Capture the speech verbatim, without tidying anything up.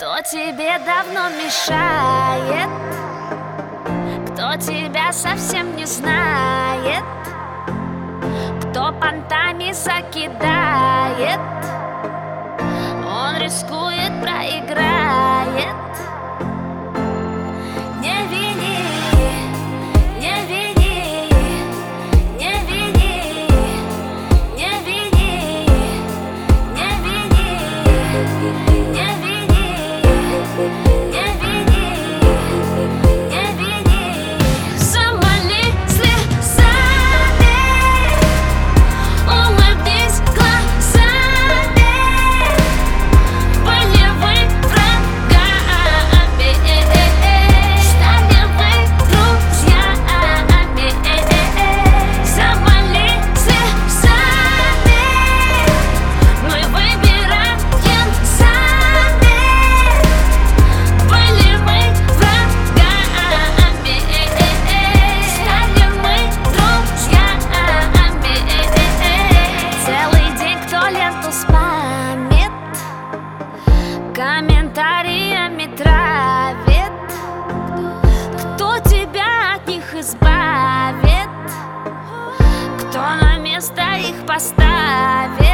Кто тебе давно мешает? Кто тебя совсем не знает? Кто понтами закидает? Он рискует, проиграет. Не вини, не вини, не вини, не вини, не вини, не вини, не вини, не вини. Замали слезами, улыбнись глазами, были вы врагами, стали вы друзьями. Замали слезами, мы выбираем сами, были мы врагами, стали мы друзьями. Целый день кто ленту спамит, комментариями травит, кто тебя от них избавит, кто на место их поставит.